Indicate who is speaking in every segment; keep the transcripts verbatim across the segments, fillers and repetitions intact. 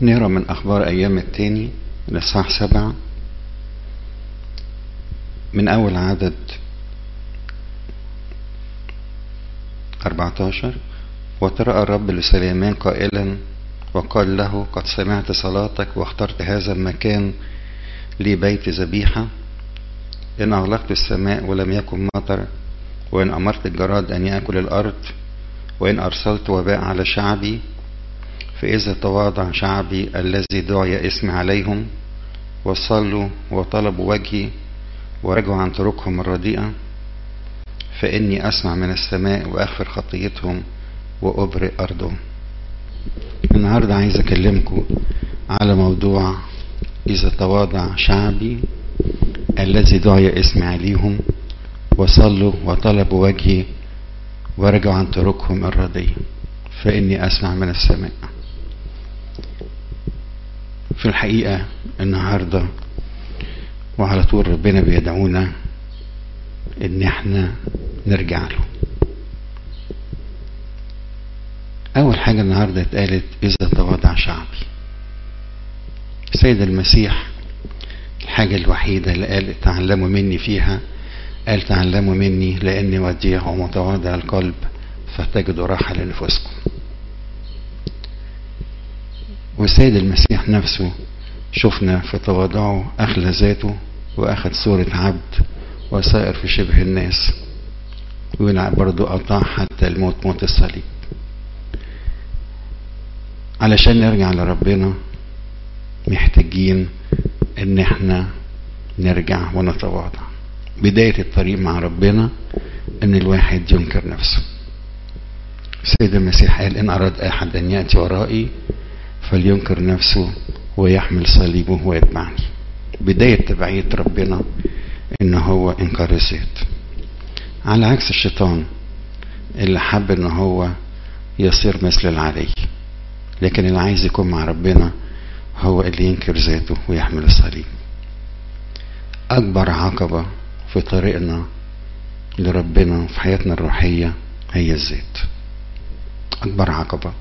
Speaker 1: نقرا من أخبار أيام التاني الإصحاح سبعة من أول عدد أربعتاشر. وترأى الرب لسليمان قائلا وقال له قد سمعت صلاتك واخترت هذا المكان لي بيت ذبيحة. إن أغلقت السماء ولم يكن مطر، وإن أمرت الجراد أن يأكل الأرض، وإن أرسلت وباء على شعبي، فإذا تواضع شعبي الذي دعي اسمي عليهم وصلوا وطلبوا وجهي ورجعوا عن طرقهم الرديئة، فإني أسمع من السماء وأغفر خطيتهم وأبرئ أرضهم. النهاردة عايز أكلمكم على موضوع إذا تواضع شعبي الذي دعي اسمي عليهم وصلوا وطلبوا وجهي ورجعوا عن طرقهم الرديئة، فإني أسمع من السماء. في الحقيقة النهاردة وعلى طول ربنا بيدعونا إن احنا نرجع له. أول حاجة النهاردة اتقالت إذا تواضع شعبي. السيد المسيح الحاجة الوحيدة اللي قال تعلموا مني فيها، قال تعلموا مني لأني وديع ومتواضع القلب فتجدوا راحة لنفوسكم. والسيد المسيح نفسه شفنا في تواضعه أخلى ذاته وأخذ صورة عبد وصائر في شبه الناس، وبرضه أطاع حتى الموت، موت الصليب. علشان نرجع لربنا محتاجين ان احنا نرجع ونتواضع. بداية الطريق مع ربنا ان الواحد ينكر نفسه. السيد المسيح قال ان اراد احد ان يأتي ورائي فلينكر نفسه ويحمل صليبه ويتبعني. بداية تبعية ربنا ان هو انكار الذات، على عكس الشيطان اللي حب ان هو يصير مثل العلي، لكن اللي عايز يكون مع ربنا هو اللي ينكر ذاته ويحمل الصليب. أكبر عقبة في طريقنا لربنا في حياتنا الروحية هي الذات. أكبر عقبة.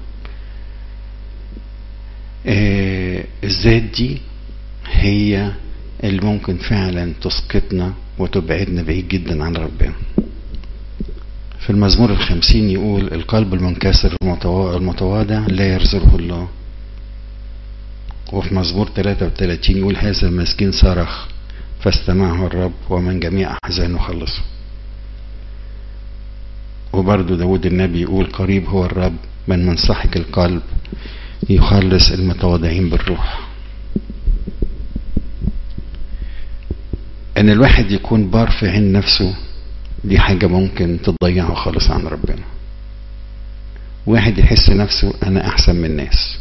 Speaker 1: آه الذات دي هي اللي ممكن فعلا تسقطنا وتبعدنا بعيد جدا عن ربنا. في المزمور الخمسين يقول القلب المنكسر المتواضع لا يرزقه الله. وفي مزمور ثلاثة وثلاثين يقول هذا المسكين صرخ فاستمعه الرب ومن جميع أحزانه خلصه. وبرضو داود النبي يقول قريب هو الرب من منسحق القلب يخلص المتواضعين بالروح. ان الواحد يكون بار في عين نفسه دي حاجة ممكن تضيعه خالص عن ربنا. واحد يحس نفسه انا احسن من الناس،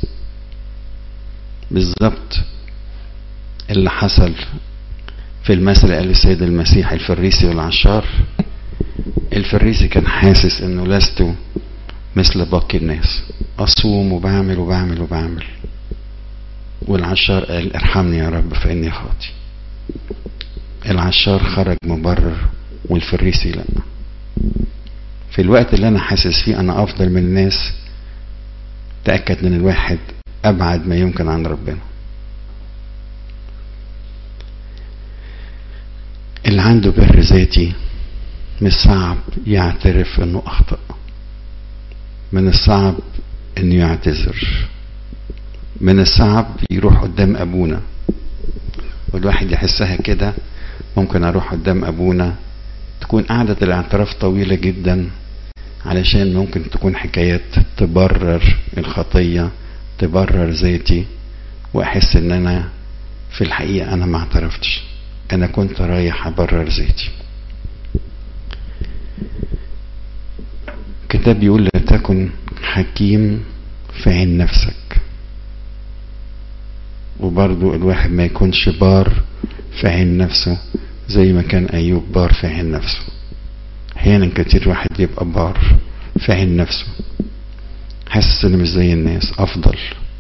Speaker 1: بالظبط اللي حصل في المثل قال السيد المسيح الفريسي والعشار. الفريسي كان حاسس انه لست مثل باقي الناس، اصوم وبعمل وبعمل وبعمل، والعشار قال ارحمني يا رب فاني خاطي. العشار خرج مبرر والفريسي لا. في الوقت اللي انا حاسس فيه انا افضل من الناس، تأكد ان الواحد ابعد ما يمكن عن ربنا. اللي عنده بر ذاتي مش صعب يعترف انه اخطأ، من الصعب انه يعتذر، من الصعب يروح قدام ابونا. والواحد يحسها كده، ممكن اروح قدام ابونا تكون قعدة الاعتراف طويلة جدا علشان ممكن تكون حكايات تبرر الخطية، تبرر ذاتي، واحس ان انا في الحقيقة انا ما اعترفتش، انا كنت رايح ابرر ذاتي. كتاب يقول لا تكن حكيم في عين نفسك. وبرضو الواحد ما يكونش بار في عين نفسه زي ما كان ايوب بار في عين نفسه. احيانا كتير واحد يبقى بار في عين نفسه، حاسس انه مش زي الناس، افضل.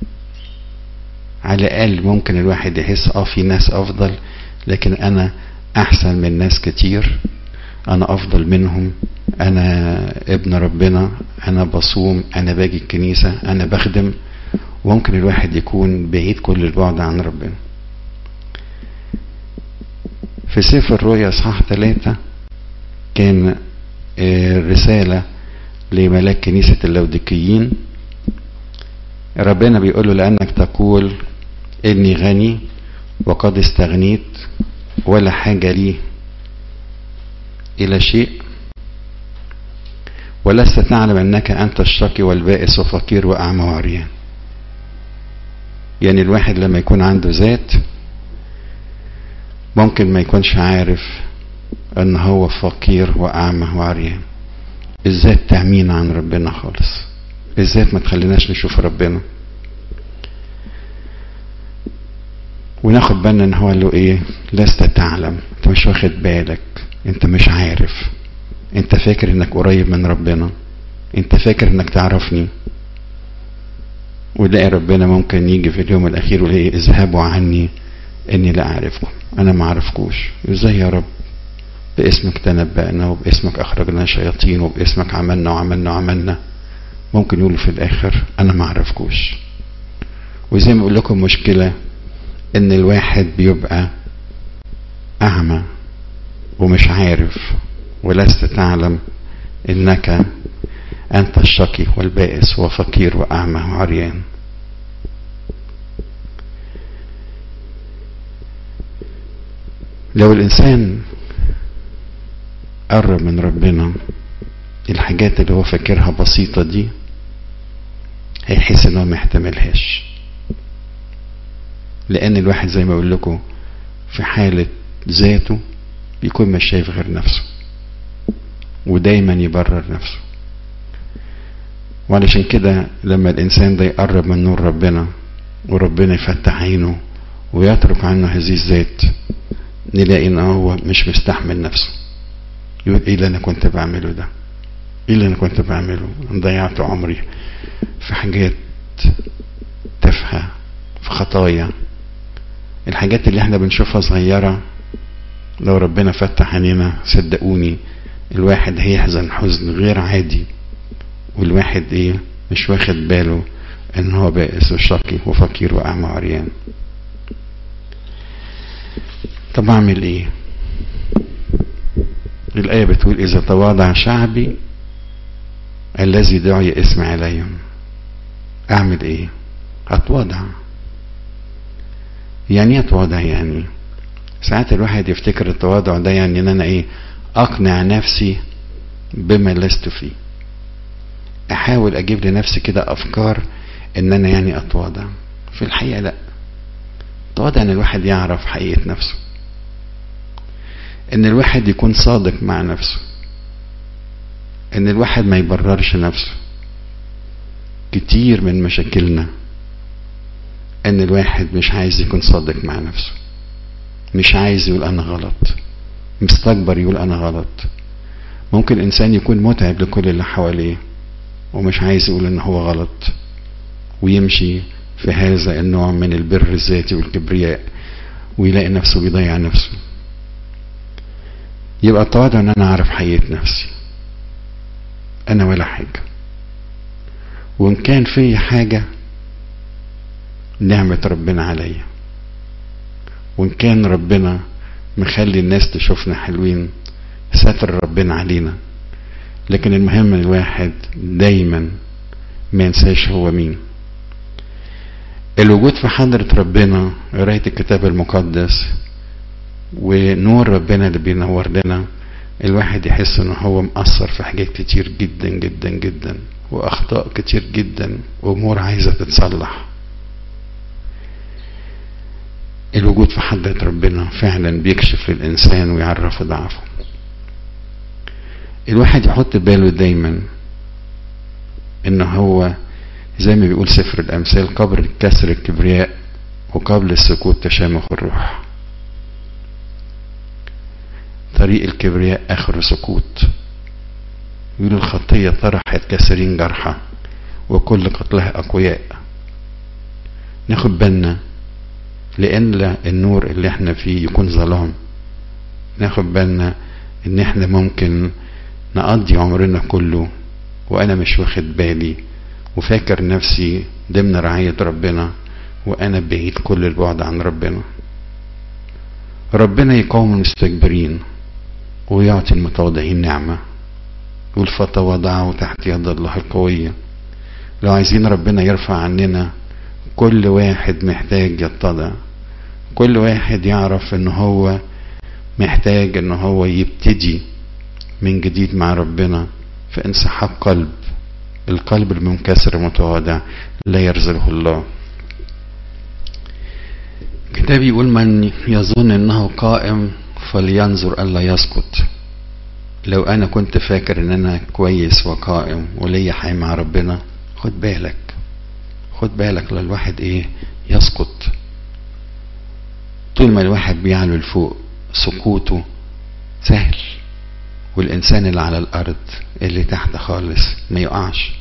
Speaker 1: على الاقل ممكن الواحد يحس اه في ناس افضل، لكن انا احسن من ناس كتير، انا افضل منهم، انا ابن ربنا، انا بصوم، انا باجي الكنيسة، انا بخدم. وممكن الواحد يكون بعيد كل البعد عن ربنا. في سفر الرؤيا اصحاح ثلاثة كان رسالة لملاك كنيسة اللوديكيين، ربنا بيقول له لأنك تقول إني غني وقد استغنيت ولا حاجة لي إلى شيء، ولست تعلم أنك أنت الشقي والبائس وفقير وأعمى وعريان. يعني الواحد لما يكون عنده ذات ممكن ما يكونش عارف أن هو فقير وأعمى وعريان. الذات تعمينا عن ربنا خالص، الذات ما تخليناش نشوف ربنا. وناخد بالنا ان هو قال له ايه؟ لست تعلم، انت مش واخد بالك، انت مش عارف، انت فاكر انك قريب من ربنا، انت فاكر انك تعرفني. ولاقي ربنا ممكن يجي في اليوم الاخير ويلاقي اذهبوا عني اني لا اعرفكم، انا ما اعرفكوش. ازاي يا رب؟ باسمك تنبأنا وباسمك اخرجنا شياطين وباسمك عملنا وعملنا وعملنا. ممكن يقولوا في الاخر انا ما اعرفكوش. وزي ما بقول لكم مشكلة ان الواحد بيبقى اعمى ومش عارف، ولست تعلم انك انت الشقي والبائس وفقير واعمى وعريان. لو الانسان قرب من ربنا الحاجات اللي هو فاكرها بسيطة دي هيحس انه ما يحتملهاش، لان الواحد زي ما اقول لكم في حالة ذاته بيكون مش شايف غير نفسه ودايما يبرر نفسه. وعلشان كده لما الانسان ده يقرب من نور ربنا وربنا يفتح عينه ويترك عنه هذه الذات، نلاقي ان هو مش مستحمل نفسه. يقول ايه اللي انا كنت بعمله ده؟ ايه اللي انا كنت بعمله؟ ضيعت عمري في حاجات تافهة، في خطايا. الحاجات اللي احنا بنشوفها صغيرة لو ربنا فتح عينينا صدقوني الواحد هيحزن حزن غير عادي، والواحد ايه مش واخد باله ان هو بائس وشقي وفقير واعمى وعريان. طب اعمل ايه؟ الآية بتقول اذا تواضع شعبي الذي دعي اسمي عليهم. اعمل ايه؟ اتواضع. يعني ايه اتواضع؟ يعني ساعات الواحد يفتكر التواضع ده يعني ان انا ايه اقنع نفسي بما لست فيه، احاول اجيب لنفسي كده افكار ان انا يعني اتواضع. في الحقيقة لا، التواضع ان الواحد يعرف حقيقة نفسه، ان الواحد يكون صادق مع نفسه، ان الواحد ما يبررش نفسه. كتير من مشاكلنا ان الواحد مش عايز يكون صادق مع نفسه، مش عايز يقول انا غلط، مستكبر يقول انا غلط. ممكن انسان يكون متعب لكل اللي حواليه ومش عايز يقول ان هو غلط، ويمشي في هذا النوع من البر الذاتي والكبرياء ويلاقي نفسه بيضيع نفسه. يبقى التواضع ان انا اعرف حقيقة نفسي، انا ولا حاجة، وان كان في حاجة نعمة ربنا عليا، وان كان ربنا مخلي الناس تشوفنا حلوين ستر ربنا علينا. لكن المهم ان الواحد دايما ما ينساش هو مين. الوجود في حضرة ربنا، قراية الكتاب المقدس ونور ربنا اللي بينور لنا، الواحد يحس انه هو مقصر في حاجات كتير جدا جدا جدا، واخطاء كتير جدا، وامور عايزة تتصلح. الوجود في حضرة ربنا فعلا بيكشف للإنسان ويعرف ضعفه. الواحد يحط باله دايما إنه هو زي ما بيقول سفر الأمثال قبل الكسر الكبرياء وقبل السكوت تشامخ الروح. طريق الكبرياء آخر سكوت. يقول الخطية طرحت كسرين جرحى وكل قتلها أقوياء. ناخد بالنا لأن النور اللي احنا فيه يكون ظلام. ناخد بالنا ان احنا ممكن نقضي عمرنا كله وانا مش واخد بالي وفاكر نفسي ضمن رعاية ربنا وأنا بعيد كل البعد عن ربنا. ربنا يقاوم المستكبرين ويعطي المتواضعين نعمة. يقول فتواضعوا تحت يد الله القوية. لو عايزين ربنا يرفع عننا، كل واحد محتاج يتضع، كل واحد يعرف ان هو محتاج ان هو يبتدي من جديد مع ربنا في انسحاب قلب. القلب المنكسر المتواضع لا يرزله الله. الكتاب يقول من يظن انه قائم فلينظر الا يسقط. لو انا كنت فاكر ان انا كويس وقائم وليا حي مع ربنا، خد بالك خد بالك للواحد ايه يسقط. طول ما الواحد بيعلو لفوق سقوطه سهل، والانسان اللي على الارض اللي تحت خالص ما يقعش.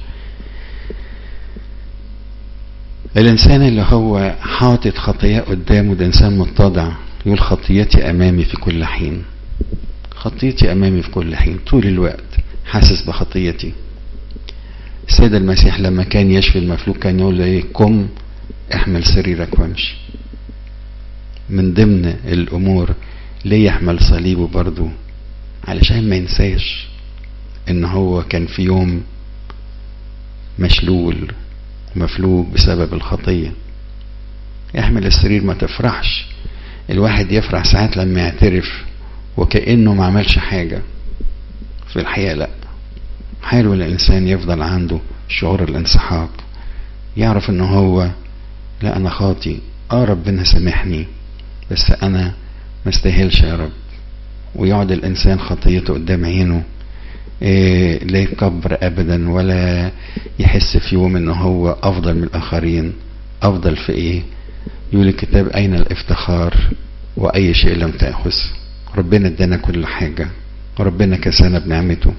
Speaker 1: الانسان اللي هو حاطط خطيئة قدامه ده انسان متضع. يقول خطيتي امامي في كل حين. خطيتي امامي في كل حين، طول الوقت حاسس بخطيتي. السيد المسيح لما كان يشفي المفلوج كان يقول له ايه؟ قم احمل سريرك وامشي. من ضمن الامور ليه يحمل صليبه برضو؟ علشان ما ينساش ان هو كان في يوم مشلول مفلوج بسبب الخطية. يحمل السرير. ما تفرحش. الواحد يفرح ساعات لما يعترف وكأنه ما عملش حاجة، في الحقيقة لا. حلو الانسان يفضل عنده شعور الانسحاب، يعرف انه هو لا انا خاطي، اه ربنا سامحني بس انا ما استاهلش يا رب. ويقعد الانسان خطيته قدام عينه، إيه لا يكبر ابدا ولا يحس في يوم انه هو افضل من الاخرين. افضل في ايه؟ يقول الكتاب اين الافتخار واي شيء لم تأخذ. ربنا ادانا كل حاجة، وربنا كسانا بنعمته.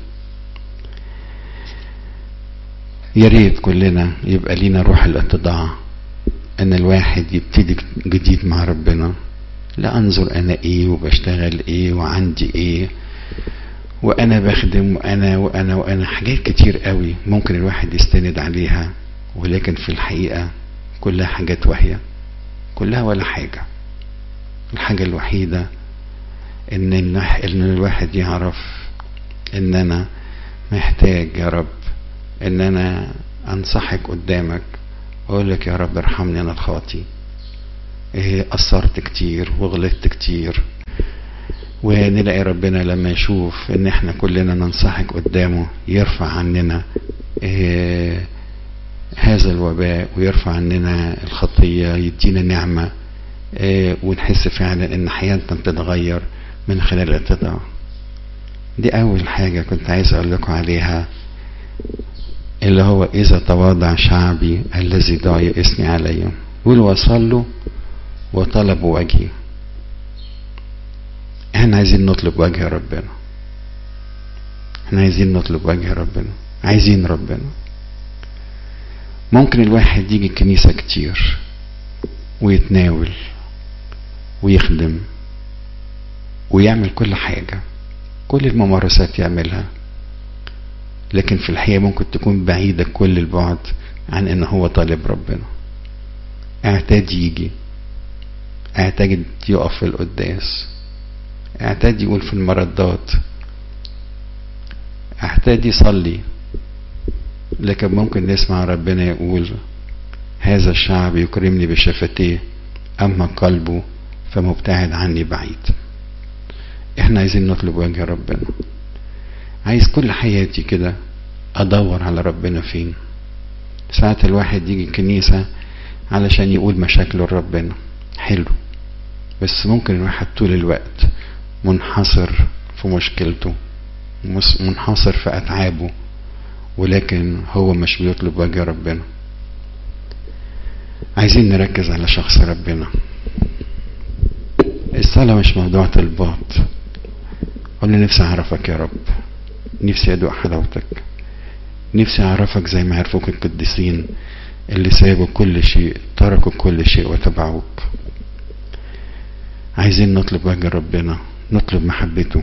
Speaker 1: يا ريت كلنا يبقى لينا روح الاتضاع، ان الواحد يبتدي جديد مع ربنا. لا انظر انا ايه وبشتغل ايه وعندي ايه وانا بخدم وانا وانا وانا حاجات كتير قوي ممكن الواحد يستند عليها، ولكن في الحقيقة كلها حاجات وهي كلها ولا حاجة. الحاجة الوحيدة ان ان الواحد يعرف ان انا محتاج يا رب ان انا انصحك قدامك واقول لك يا رب ارحمني انا الخاطي. ايه قصرت كتير وغلطت كتير. ونلاقي ربنا لما يشوف ان احنا كلنا ننصحك قدامه يرفع عننا إيه هذا الوباء ويرفع عننا الخطية، يدينا نعمة إيه ونحس فعلا ان حياتنا تتغير من خلال الاتضاع. دي اول حاجة كنت عايز اقول لكم عليها، اللي هو اذا تواضع شعبي الذي دعا يئسني عليهم. يقول وصلوا وطلبوا وجهي. احنا عايزين نطلب وجه ربنا، احنا عايزين نطلب وجه ربنا، عايزين ربنا. ممكن الواحد يجي الكنيسة كتير ويتناول ويخدم ويعمل كل حاجة، كل الممارسات يعملها، لكن في الحقيقة ممكن تكون بعيدة كل البعد عن ان هو طالب ربنا. اعتاد يجي، اعتاد يقف في القداس، اعتاد يقول في المردات، اعتاد يصلي، لكن ممكن نسمع ربنا يقول هذا الشعب يكرمني بشفتيه اما قلبه فمبتعد عني بعيد. احنا عايزين نطلب وجه ربنا. عايز كل حياتي كده ادور على ربنا فين. ساعات الواحد يجي الكنيسة علشان يقول مشاكله لربنا، حلو، بس ممكن الواحد طول الوقت منحصر في مشكلته، منحصر في اتعابه، ولكن هو مش بيطلب وجه ربنا. عايزين نركز على شخص ربنا. الصلاة مش موضوع طلبات. قلنا نفسي اعرفك يا رب، نفسي ادوق حلاوتك، نفسي اعرفك زي ما عرفوك القديسين اللي سابوا كل شيء، تركوا كل شيء وتبعوك. عايزين نطلب وجه ربنا، نطلب محبته.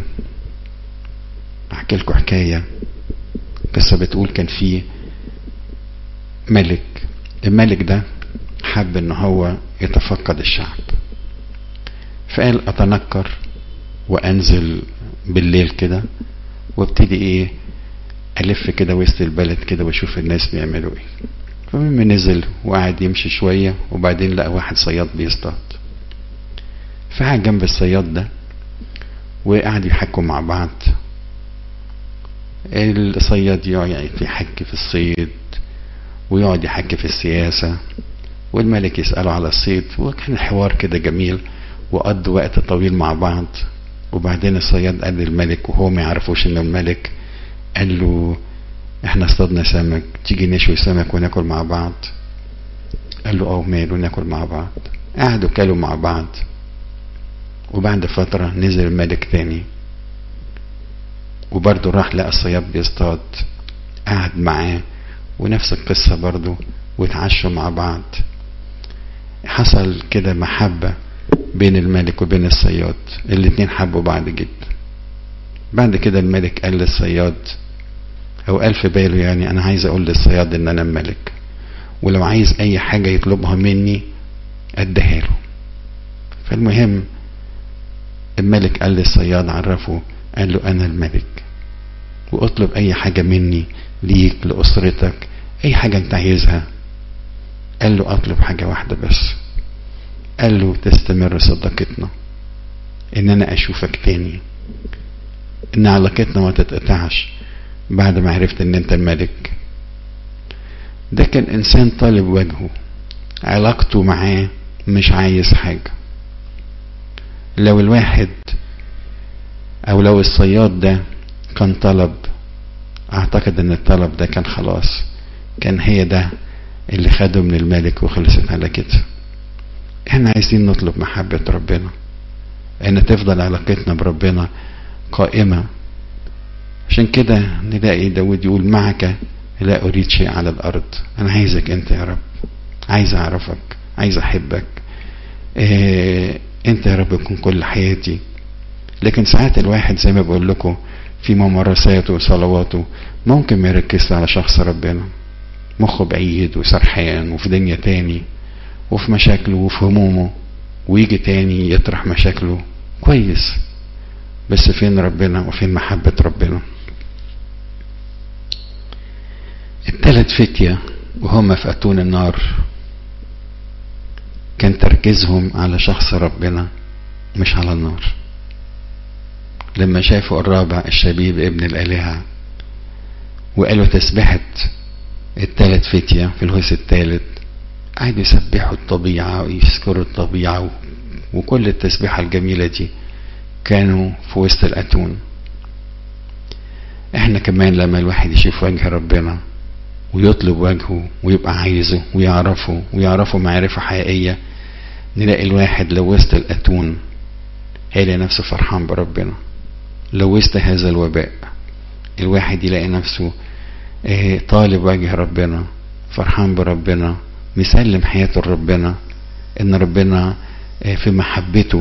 Speaker 1: احكي لكم حكاية. قصة بتقول كان في ملك. الملك ده حب ان هو يتفقد الشعب، فقال اتنكر وانزل بالليل كده وابتدي ايه الف كده وسط البلد كده واشوف الناس بيعملوا ايه. فالمهم نزل وقعد يمشي شوية وبعدين لقى واحد صياد بيصطاد، فقعد جنب الصياد ده وقعد يحكوا مع بعض. الصياد يقعد يحكي في الصيد ويقعد يحكي في السياسة، والملك يسأله على الصيد، وكان الحوار كده جميل وقضوا وقت طويل مع بعض. وبعدين الصياد قال للملك وهو ما يعرفوش انه الملك، قال له احنا اصطادنا سمك، تيجي نشوي سمك وناكل مع بعض؟ قال له اه ماله ناكل مع بعض. قعدوا كلوا مع بعض، وبعد فترة نزل الملك تاني وبرضه راح لقى الصياد بيصطاد، قعد معاه ونفس القصة برضه واتعشوا مع بعض. حصل كده محبة بين الملك وبين الصياد، الاتنين حبوا بعض جدا. بعد كده الملك قال للصياد او قال في باله يعني انا عايز اقول للصياد ان انا الملك، ولو عايز اي حاجة يطلبها مني اديها له. فالمهم الملك قال للصياد عرفه، قال له انا الملك واطلب اي حاجة مني ليك لاسرتك، اي حاجة انت عايزها. قال له اطلب حاجة واحدة بس. قال له تستمر صداقتنا، ان انا اشوفك تاني، ان علاقتنا ما تتقطعش بعد ما عرفت ان انت الملك. ده كان انسان طالب وجهه، علاقته معاه مش عايز حاجة. لو الواحد او لو الصياد ده كان طلب، اعتقد ان الطلب ده كان خلاص، كان هي ده اللي خده من الملك وخلصت على كده. احنا عايزين نطلب محبة ربنا، ان تفضل علاقتنا بربنا قائمة. عشان كده نلاقي داود يقول معك لا اريد شيء على الارض. انا عايزك انت يا رب، عايز اعرفك، عايز احبك، إيه انت يا رب تكون كل حياتي. لكن ساعات الواحد زي ما بقول لكم في ممارساته وصلواته ممكن ما يركزش على شخص ربنا، مخه بعيد وسرحان وفي دنيا تاني وفي مشاكله وفي همومه، ويجي تاني يطرح مشاكله. كويس، بس فين ربنا وفين محبة ربنا؟ الثلاث فتية وهم في أتون النار كان تركيزهم على شخص ربنا مش على النار. لما شافوا الرابع الشبيب ابن الآلهة وقالوا تسبحة الثلاث فتية في الهوس الثالث، قعدوا يسبحوا الطبيعة ويذكروا الطبيعة وكل التسبيحة الجميلة دي، كانوا في وسط الأتون. احنا كمان لما الواحد يشوف وجه ربنا ويطلب وجهه ويبقى عايزه ويعرفه ويعرفه معرفة حقيقية، نلاقي الواحد لو وسط الأتون هيلاقي نفسه فرحان بربنا. لو وسط هذا الوباء الواحد يلاقي نفسه طالب وجه ربنا، فرحان بربنا، مسلم حياته لربنا، ان ربنا في محبته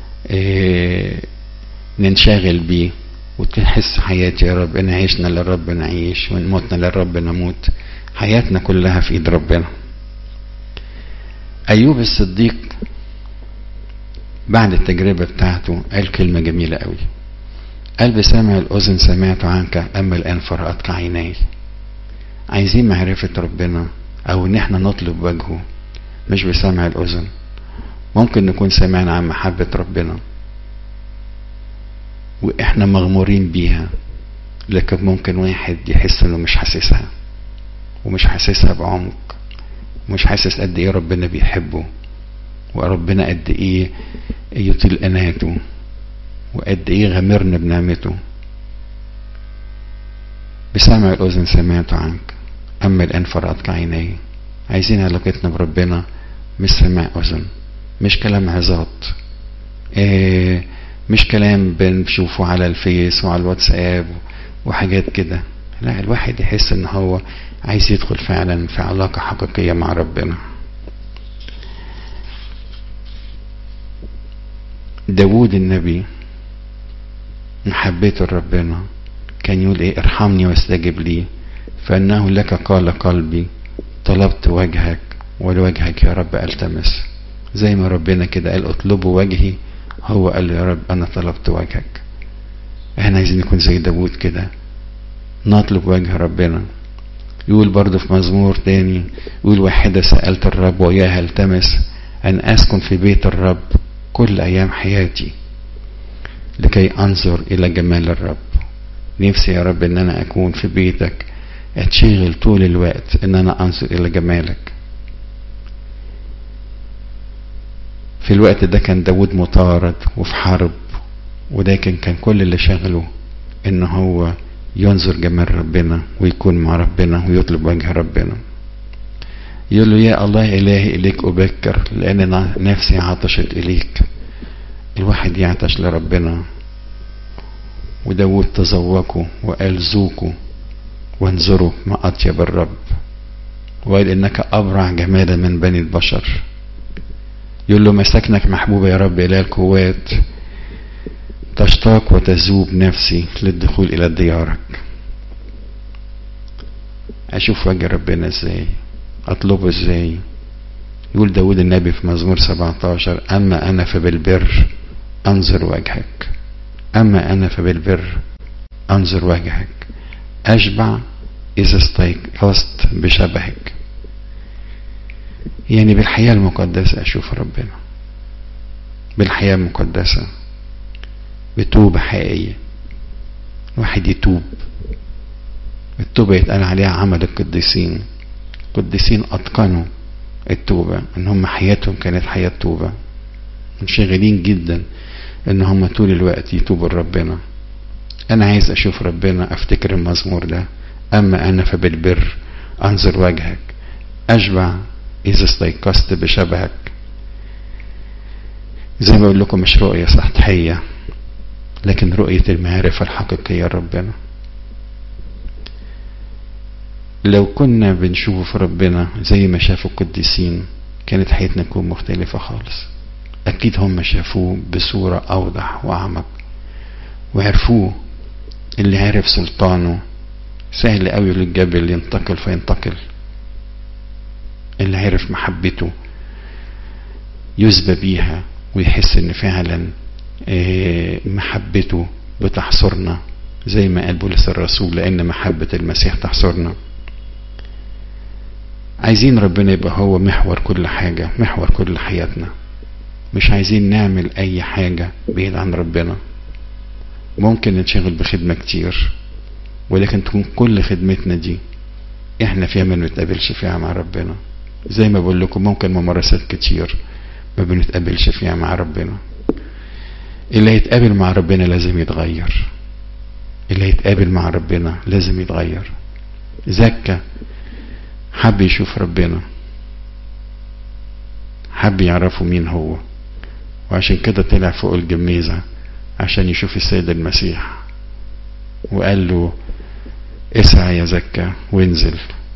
Speaker 1: ننشغل بيه، وتحس حياتي يا رب ان عيشنا للرب نعيش وان متنا للرب نموت. حياتنا كلها في ايد ربنا. ايوب الصديق بعد التجربة بتاعته قال كلمة جميلة قوي، قال بسمع الأذن سمعت عنك أما الآن فرأتك عيناي. عايزين معرفة ربنا أو إن احنا نطلب وجهه مش بسمع الأذن. ممكن نكون سمعنا عن محبة ربنا وإحنا مغمورين بيها، لكن ممكن واحد يحس إنه مش حاسسها ومش حاسسها بعمق، ومش حاسس قد إيه ربنا بيحبه وربنا قد إيه يطيل أناته وقد إيه غمرنا بنعمته. بسمع الأذن سمعت عنك أما الآن فرأتك عيناي. عايزين علاقتنا بربنا مش سمع أذن، مش كلام عظات، إيه مش كلام بنشوفه على الفيس وعلى الواتساب وحاجات كده. لا، الواحد يحس ان هو عايز يدخل فعلا في علاقة حقيقية مع ربنا. داود النبي محبته لربنا كان يقول ايه؟ ارحمني واستجب لي فانه لك قال قلبي طلبت وجهك ولوجهك يا رب التمس. زي ما ربنا كده قال اطلبوا وجهي، هو قال يا رب انا طلبت وجهك. احنا عايزين نكون زي داود كده، نطلب وجه ربنا. يقول برضه في مزمور تاني، يقول واحدة سألت الرب وإياها التمس، أن أسكن في بيت الرب كل أيام حياتي لكي أنظر إلى جمال الرب. نفسي يا رب إن أنا أكون في بيتك، أتشغل طول الوقت إن أنا أنظر إلى جمالك. في الوقت ده كان داود مطارد وفي حرب، ولكن كان كل اللي شغله إن هو ينظر جمال ربنا ويكون مع ربنا ويطلب وجه ربنا. يقول له يا الله إلهي إليك أبكر لأن نفسي عطشت إليك. الواحد يعطش لربنا، وداود تذوقوا وقال ذوقوا وانظروا ما أطيب الرب، وقال إنك أبرع جمالا من بني البشر. يقول له مساكنك محبوبة يا رب إله القوات، تشتاق وتذوب نفسي للدخول إلى ديارك. أشوف وجه ربنا إزاي، أطلبه إزاي. يقول داود النبي في مزمور سبعة عشر أما أنا فبالبر أنظر وجهك، أما أنا فبالبر أنظر وجهك، أشبع إذا استيقظت بشبهك. يعني بالحياة المقدسة أشوف ربنا، بالحياة المقدسة، بتوبة حقيقية. الواحد يتوب. التوبة يتقال عليها عمل القديسين. القديسين أتقنوا التوبة، إن هم حياتهم كانت حياة توبة، منشغلين جدا إن هم طول الوقت يتوبوا لربنا. أنا عايز أشوف ربنا، أفتكر المزمور ده، أما أنا فبالبر أنظر وجهك، أشبع إذا استيقظت بشبهك. زي ما أقول لكم مش رؤية سطحية، لكن رؤية المعرفة الحقيقية لربنا. لو كنا بنشوف ربنا زي ما شافوا القديسين كانت حياتنا تكون مختلفة خالص. أكيد هم شافوه بصورة أوضح وأعمق وعرفوه. اللي عرف سلطانه سهل قوي للجبل ينتقل فينتقل. اللي عرف محبته يسبى بيها ويحس ان فعلا محبته بتحصرنا، زي ما قال بولس الرسول لأن محبة المسيح تحصرنا. عايزين ربنا يبقى هو محور كل حاجة، محور كل حياتنا. مش عايزين نعمل أي حاجة بعيد عن ربنا. ممكن نتشغل بخدمة كتير، ولكن تكون كل خدمتنا دي احنا فيها ما بنتقابلش فيها مع ربنا. زي ما بقول لكم ممكن ممارسات كتير ما بنتقابلش فيها مع ربنا. اللي يتقابل مع ربنا لازم يتغير. اللي يتقابل مع ربنا لازم يتغير. زكى حب يشوف ربنا، حب يعرفه مين هو، وعشان كده طلع فوق الجميزة عشان يشوف السيد المسيح، وقال له اسعى يا زكى وانزل.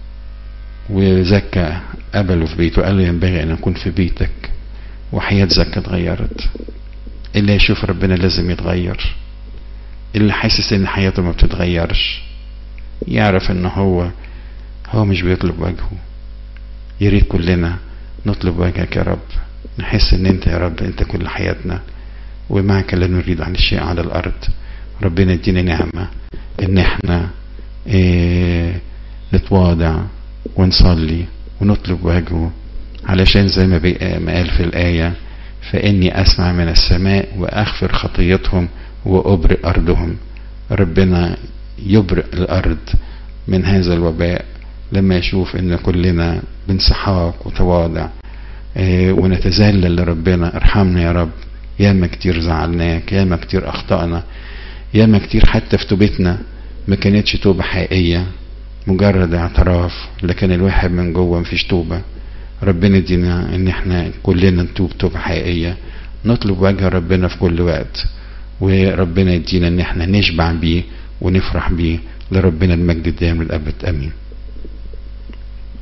Speaker 1: وزكى قبله في بيته، قال له ينبغي ان اكون في بيتك. وحياة زكى اتغيرت. اللي يشوف ربنا لازم يتغير. اللي حاسس ان حياته ما بتتغيرش يعرف ان هو هو مش بيطلب وجهه. يريد كلنا نطلب وجهك يا رب، نحس ان انت يا رب انت كل حياتنا، ومعك لا نريد عن الشيء على الارض. ربنا يدينا نعمة ان احنا اه نتواضع ونصلي ونطلب وجهه، علشان زي ما قال في الآية فإني أسمع من السماء وأغفر خطيتهم وأبرئ أرضهم. ربنا يبرئ الأرض من هذا الوباء لما يشوف إن كلنا بانسحاق وتواضع اه ونتذلل لربنا. ارحمنا يا رب، ياما كتير زعلناك، ياما كتير أخطأنا، ياما كتير حتى في توبتنا ما كانتش توبة حقيقية، مجرد اعتراف، لكن الواحد من جوه مفيش توبة. ربنا يدينا ان احنا كلنا نتوب توبة حقيقية، نطلب وجه ربنا في كل وقت، وربنا يدينا ان احنا نشبع بيه ونفرح بيه. لربنا المجد الدائم للأبد، امين.